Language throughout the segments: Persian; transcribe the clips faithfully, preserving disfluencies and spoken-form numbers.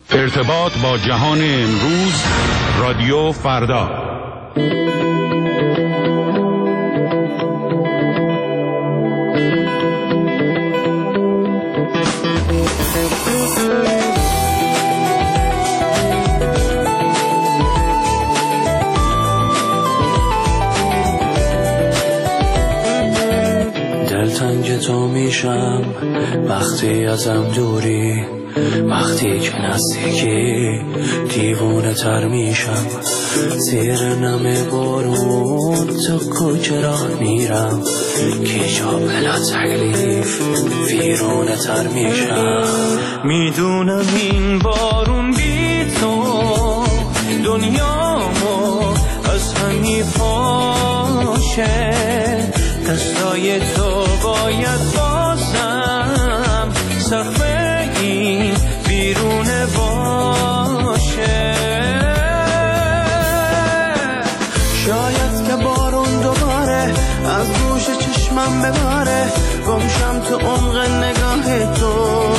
ارتباط با جهان امروز، رادیو فردا. دلتنگ تو میشم وقتی ازم دوری، وقتی که نزدیکی دیوونه تر میشم. زیر نم بارون تو کوچه راه میرم، که جا بلا تکلیف ویرونه تر میشم. میدونم این بارون بی تو دنیامو از هم میپاشه، دستای تو باید بازم صفحه این بیرونه باشه. شاید که بارون دوباره از گوش چشمم بباره، گمشم تو عمق نگاه تو.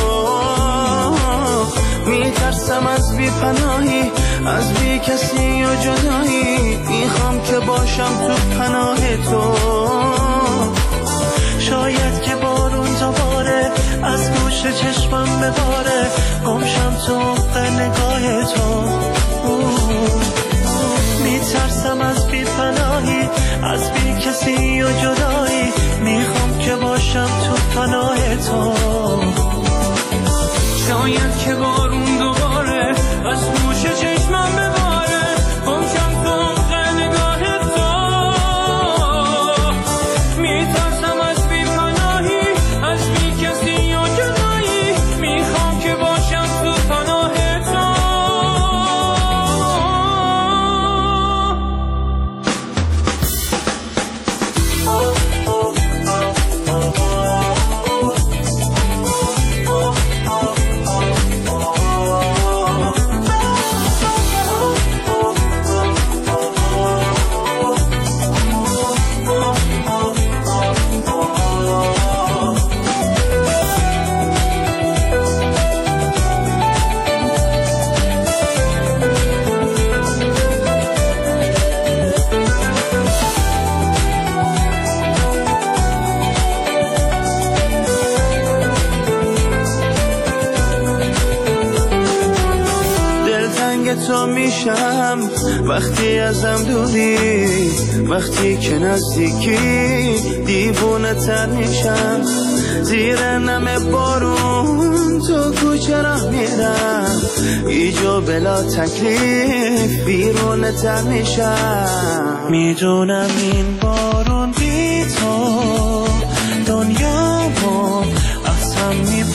میترسم از بی پناهی، از بی کسی و جدایی، میخوام که باشم تو پناه تو. شاید که بارون دوباره از گوش چشمم بباره، گمشم تو عمق نگاه تو. میترسم از بی پناهی، از بی کسی و جدایی، میخوام که باشم تو پناه تو. شاید که بارون دوباره از گوش چشمم بباره، گمشم تو عمق نگاه تو. میترسم از بی پناهی، از بی کسی و جدایی، میخوام که باشم تو پناه تو. تو میشم وقتی ازم دوری، وقتی که نزدیکی دیوونه تر میشم. زیر نم بارون تو کوچه راه میرم، ایجا بلا تکلیف بیرونه تر میشم. میدونم این بارون بی تو دنیامو اصلا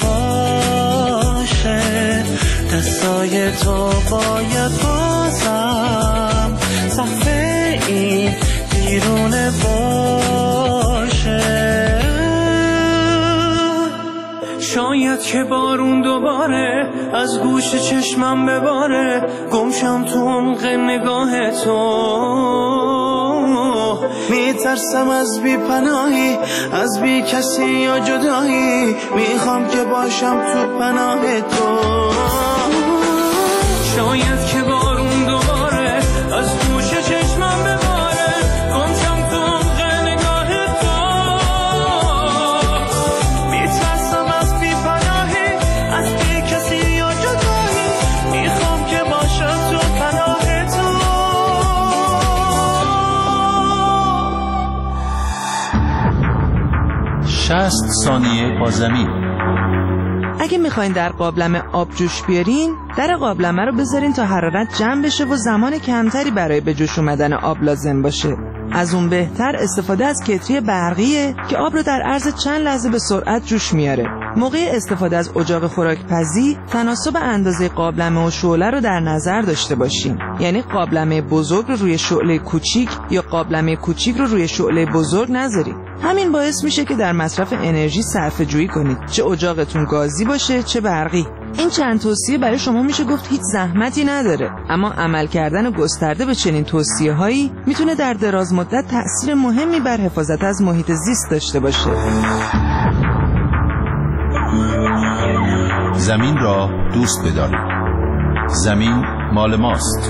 میپاشه، دستای تو باید بازم صفحه این بیرونه باشه. شاید که بارون دوباره از گوش چشمم بباره، گمشم تو عمق نگاه تو. میترسم از بی پناهی، از بی کسی یا جدایی، میخوام که باشم تو پناه تو. شاید که بارون دوباره از گوش چشمم بباره، گمشم تو عمق نگاه تو. میترسم از بی پناهی، از بی کسی یا جدایی، میخوام که باشم تو پناه تو. شصت ثانیه با زمین. اگه میخواین در قابلمه آب جوش بیارین، در قابلمه رو بذارین تا حرارت جمع بشه و زمان کمتری برای به جوش اومدن آب لازم باشه. از اون بهتر استفاده از کتری برقیه که آب رو در عرض چند لحظه به سرعت جوش میاره. موقع استفاده از اجاق خوراکپزی تناسب اندازه قابلمه و شعله رو در نظر داشته باشین. یعنی قابلمه بزرگ رو روی شعله کوچیک یا قابلمه کوچیک رو روی شعله بزرگ نذارین. همین باعث میشه که در مصرف انرژی صرفه جویی کنید، چه اجاقتون گازی باشه چه برقی. این چند توصیه برای شما میشه گفت هیچ زحمتی نداره، اما عمل کردن گسترده به چنین توصیه هایی میتونه در دراز مدت تأثیر مهمی بر حفاظت از محیط زیست داشته باشه. زمین را دوست بدارید. زمین مال ماست.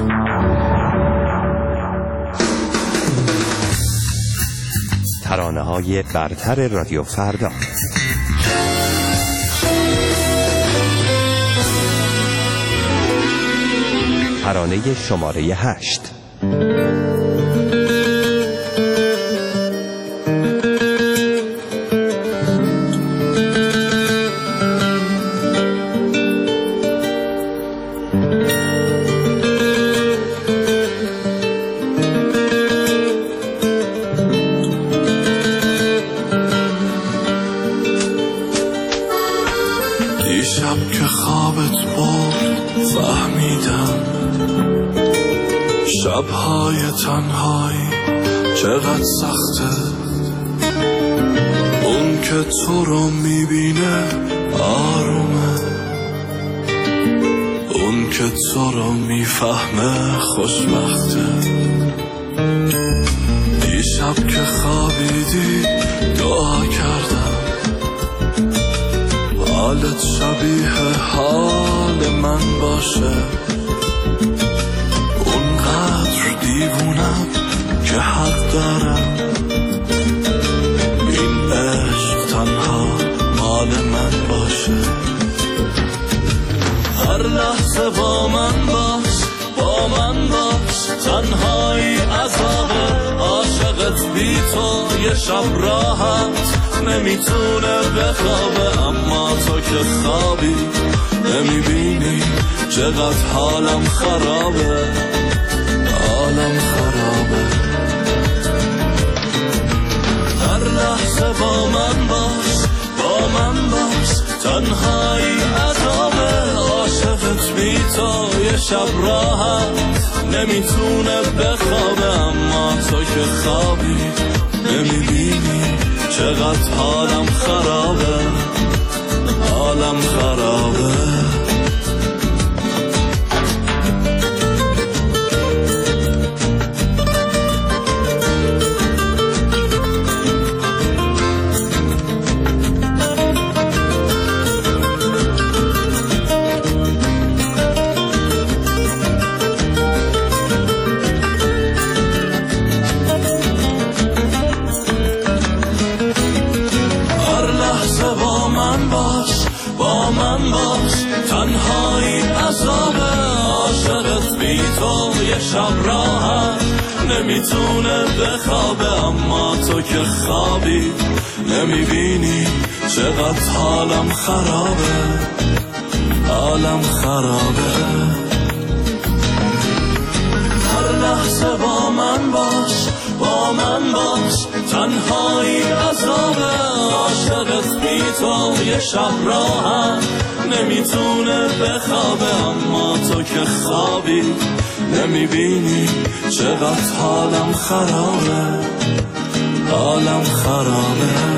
ترانه‌های برتر رادیو فردا. ترانه شماره هشت. دیشب که خوابت برد فهمیدم شب‌های تنهایی چقدر سخته. اون که تو رو میبینه آرومه، اون که تو رو میفهمه خوشبخته. دیشب که خوابیدی دعا کردم حالت شبیه حال من باشه. اونقدر دیوونم که حق دارم این عشق تنها مال من باشه. هر لحظه با من باش، با من باش، تنهایی عذابه. عاشقت بی تو یه شب راحت نمیتونه بخوابه. اما تو که خوابی نمیبینی چقدر حالم خرابه، حالم خرابه. هر لحظه با من باش، با من باش، تنهایی عذابه. عاشقت بی تو یه شب راحت نمیتونه بخوابه. اما تو که خوابی نمیبینی چقدر حالم خرابه، حالم خرابه. تنهایی عذابه. عاشقت بی تو یه شب راحت نمیتونه بخوابه. اما تو که خوابی نمیبینی چقدر حالم خرابه، حالم خرابه. هر لحظه با من باش، با من باش، تنهایی عذابه. عاشقت بی تو یه شب راحت نمیتونه بخوابه. اما تو که خوابی نمیبینی چقدر حالم خرابه، حالم خرابه.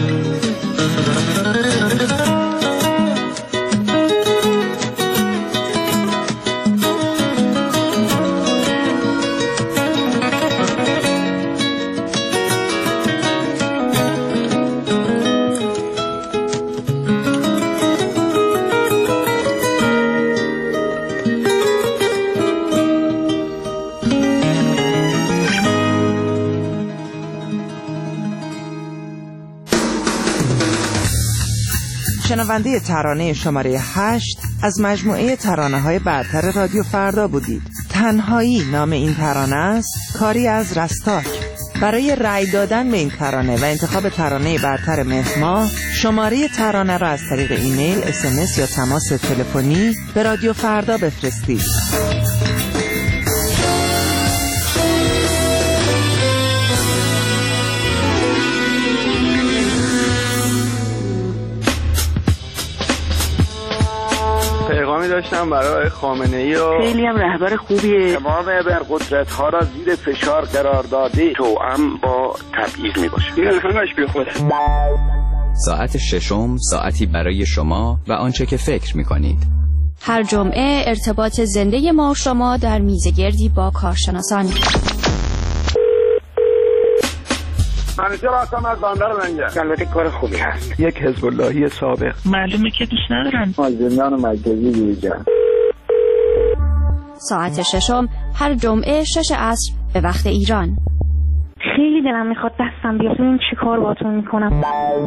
شنونده ترانه شماره هشت از مجموعه ترانه‌های برتر رادیو فردا بودید. تنهایی نام این ترانه است، کاری از رستاک. برای رأی دادن به این ترانه و انتخاب ترانه برتر مهر ماه، شماره ترانه را از طریق ایمیل، اس ام اس یا تماس تلفنی به رادیو فردا بفرستید. پیغامی داشتم برای خامنه‌ای و خیلی هم رهبر خوبیه. تمام ابرقدرت ها را زیر فشار قرار داده، توأم با تبعیض میباشه. این همش بی خوده. ساعت ششم ساعتی برای شما و آنچه که فکر میکنید. هر جمعه ارتباط زنده ما و شما در میزگردی با کارشناسان. منیجر هستم از بندر لنگر. البته کار خوبی هست. یک حزب اللهی سابق. معلومه که دوست ندارن. از زندان مرکزی بیرون. ساعت ششم هر جمعه شش عصر به وقت ایران. خیلی دلم میخواد دستم بیاد ببینم چی کار باهاتون میکنم.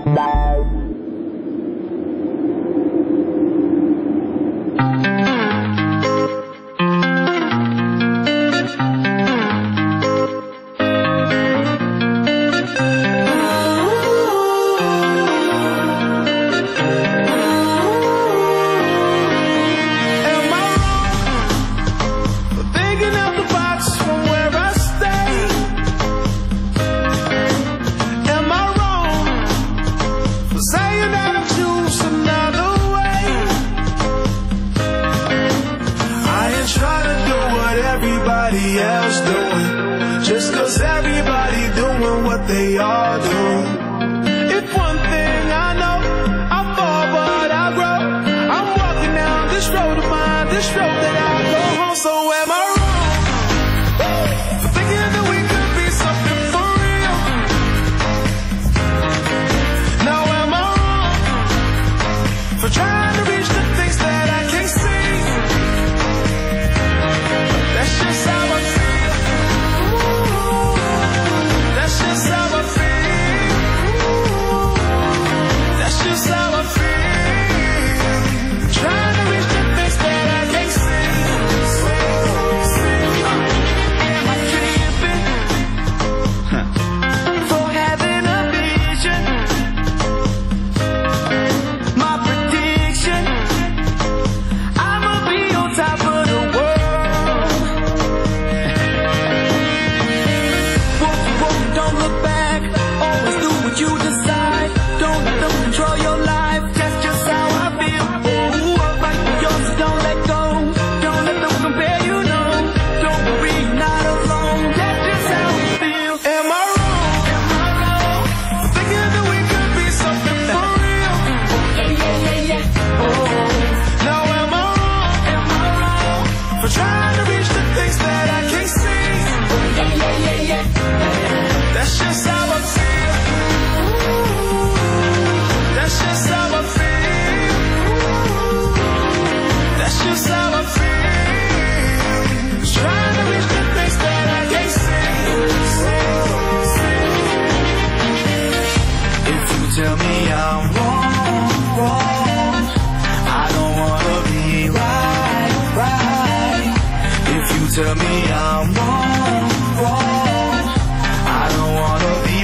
Tell me I'm wrong, wrong. I don't wanna be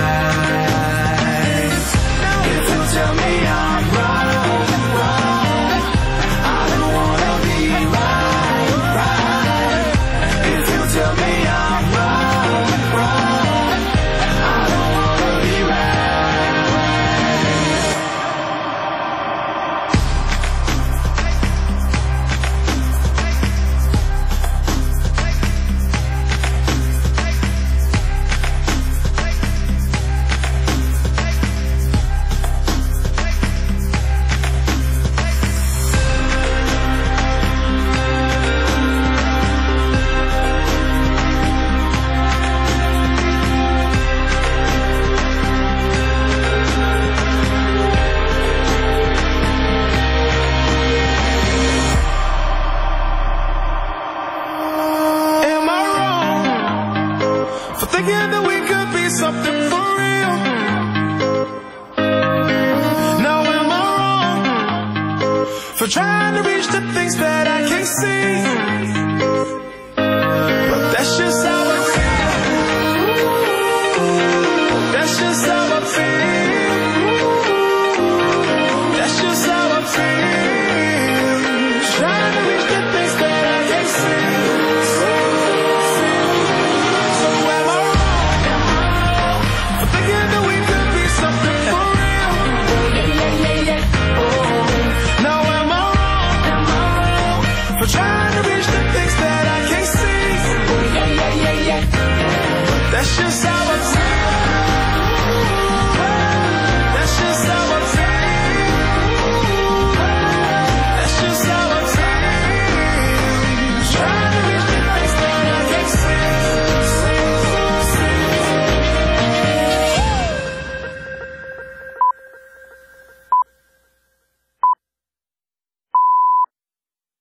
right. If you tell me I'm wrong, wrong. I don't wanna be right, right. If you tell me I'm wrong, wrong. I don't wanna be thinking that we could be something for real. Now am I wrong for trying to reach the things that I can't see? But that's just how I feel. That's just how I feel. That's just how I feel. Trying to reach the things that I can't see. Trying to reach the things that I can't see. That's just how